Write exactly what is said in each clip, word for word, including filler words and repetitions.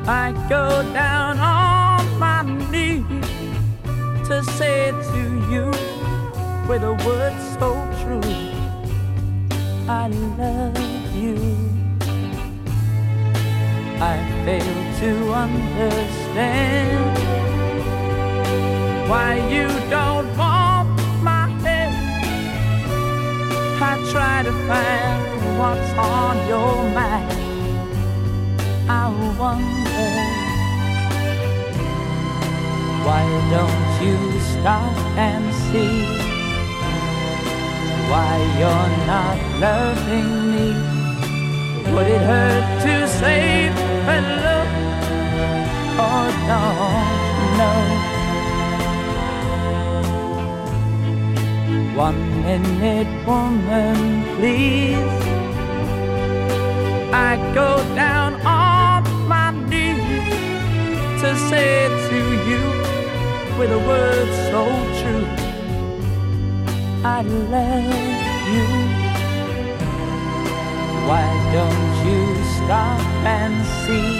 I go down on my knees to say to you with a word so true, I love you. I fail to understand why you don't want my head. I try to find what's on your mind. I wonder, why don't you stop and see why you're not loving me? Would it hurt to say hello? Or don't you know? One minute, woman, please. I go down on my knees to say to you with a word so true, I love you. Why don't you stop and see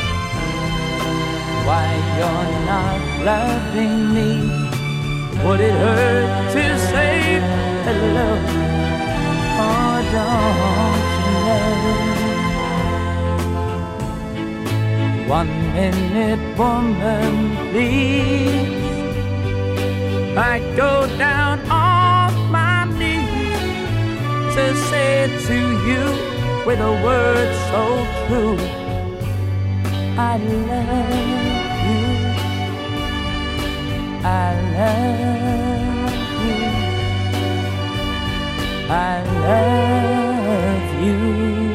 why you're not loving me? Would it hurt to say hello? Or don't you know? One minute, woman, please. I go down on my knees to say to you with a word so true, I love you. I love you. I love you.